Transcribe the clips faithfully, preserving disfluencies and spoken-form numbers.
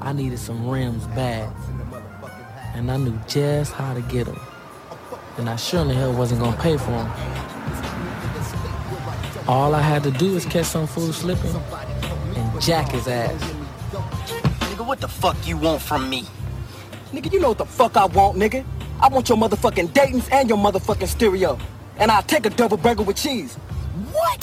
I needed some rims bad, and I knew just how to get them. And I sure in the hell wasn't gonna pay for them. All I had to do was catch some fool slipping and jack his ass. Nigga, what the fuck you want from me? Nigga, you know what the fuck I want, nigga. I want your motherfucking Dayton's and your motherfucking stereo. And I'll take a double burger with cheese. What?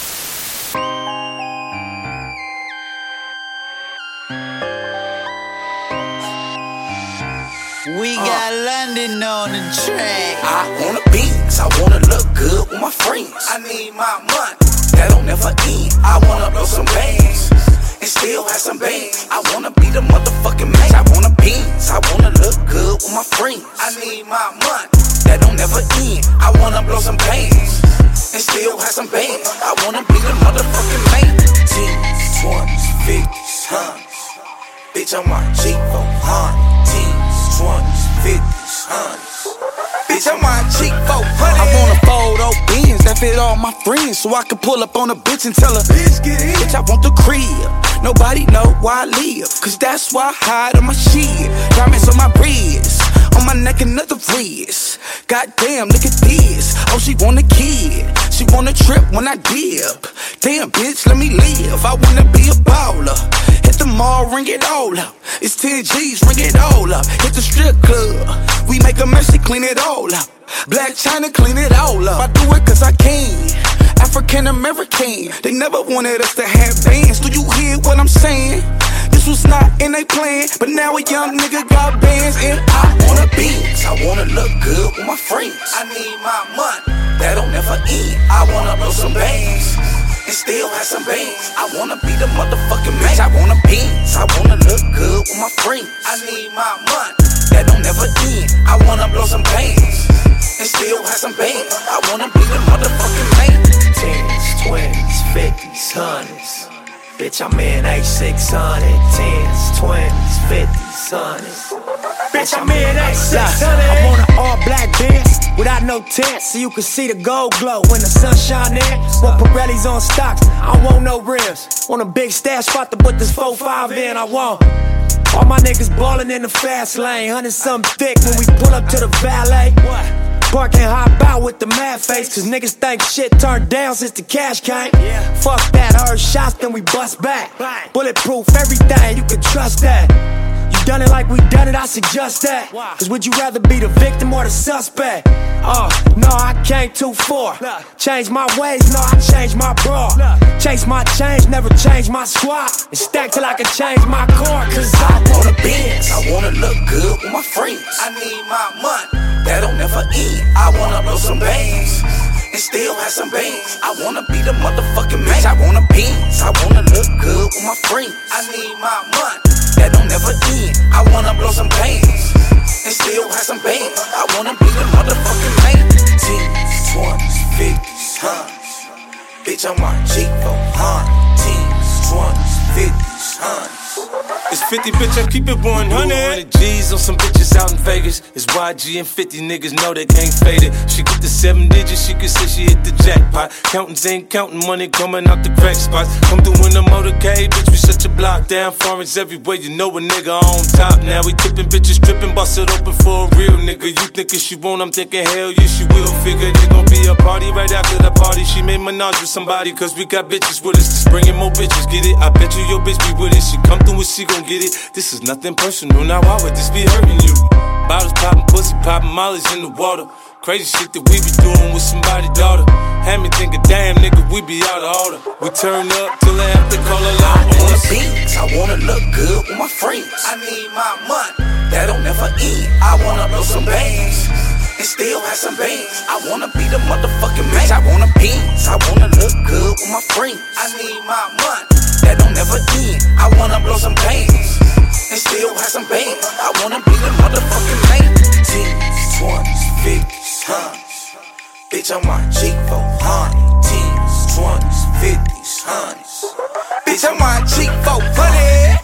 We got London on the track. I wanna beans, I wanna look good with my friends. I need my money, that don't never end. I wanna blow some bands and still have some bands. I wanna be the motherfucking man. I wanna beans, I wanna look good with my friends. I need my money, that don't never end. I wanna blow some bands and still have some bands. I wanna be the motherfucking man. Teens, twenties, fifties, hundreds. Bitch, I'm my G four hundred. twenties, fifties, hundreds. Bitch, I'm my cheek four hundred. I wanna fold those bins that fit all my friends, so I can pull up on a bitch and tell her, bitch, get in. Bitch, I want the crib. Nobody know where I live, cause that's why I hide on my shit. Diamonds on my wrist, on my neck another wrist. Goddamn, look at this. Oh, she want a kid. She want a trip when I dip. Damn, bitch, let me live. I wanna be a baller. Hit the mall, ring it all up. It's ten G's, ring it all up. Hit the strip club. We make a mess, clean it all up. Black China, clean it all up. I do it cause I can. African American. They never wanted us to have bands. Do you hear what I'm saying? This was not in they plan, but now a young nigga got bands. And I wanna beans, I wanna look good with my friends. I need my money, that don't never end. I wanna blow some bands and still have some bands. I wanna be the motherfucking man. I wanna beans, I wanna look good with my friends. I need my money, that don't never end. I wanna blow some bands and still have some bands. I wanna be the motherfucking man. Tens, twenties, fifties, hundreds. Bitch, I'm in A six hundred. Tens, twenties, fifties, hundreds. Bitch, I'm in A six hundred. I want an all black Benz without no tent, so you can see the gold glow when the sun shine in. Want Pirellis on stocks, I don't want no rims. Want a big stash spot to put this four five in. I want all my niggas ballin' in the fast lane. Hundred something thick when we pull up to the valet. Park and hop out with the mad face, cause niggas think shit turned down since the cash came. Fuck that, heard shots, then we bust back. Bulletproof everything, you can trust that. You done it like we done it, I suggest that. Cause would you rather be the victim or the suspect? Oh, no, I came too far. Change my ways, no, I changed my bra. Chase my change, never change my squad. And stack till I can change my car, cause I wanna Benz, I wanna look good with my friends. I need my money, that don't never end. I wanna blow some bands and still have some bands. I wanna be the motherfucking man. I wanna Benz, I wanna look good with my friends. I need my money, that don't never end. I wanna blow some bands and still have some bands. I wanna be the motherfucking man. Tens, twenties, fifties, hundreds. Bitch, I'm my G four hundred. Tens, twenties, fifties, hundreds. It's fifty, bitch, I keep it one hundred G's on some bitches out in Vegas. It's Y G and fifty niggas know they can't fade it. She get the seven digits, she can say she hit the jackpot. Countings ain't counting money coming out the crack spots. Come through in the motorcade, bitch, we shut your block down. Foreigns everywhere, you know a nigga on top. Now we tipping bitches, tripping, bust it open for a real nigga. You thinking she won't, I'm thinking hell yeah, she will. Figure there's gon' be a party right after the party. She made menage with somebody, cause we got bitches with us. Just bringing more bitches, get it? I bet you your bitch be with it. She come through and she gon' get it. This is nothing personal, now why would this be hurting you? Bottles poppin', pussy poppin', mollies in the water. Crazy shit that we be doing with somebody's daughter. Had me thinking, damn nigga, we be out of order. We turn up till they have to call a lot. I wanna beans, I wanna look good with my friends. I need my money, that don't never end. I wanna blow some bands and still have some bands. I wanna be the motherfucking man. I wanna beans, I wanna look good with my friends. I need my money, that don't never end. I wanna blow some bands and still have some bands. I wanna be the motherfucking man. Tens, twenties, fifties, hundreds. Bitch, I'm my G four hundred. Tens, twenties, fifties, hundreds. Bitch, I'm my G four hundred.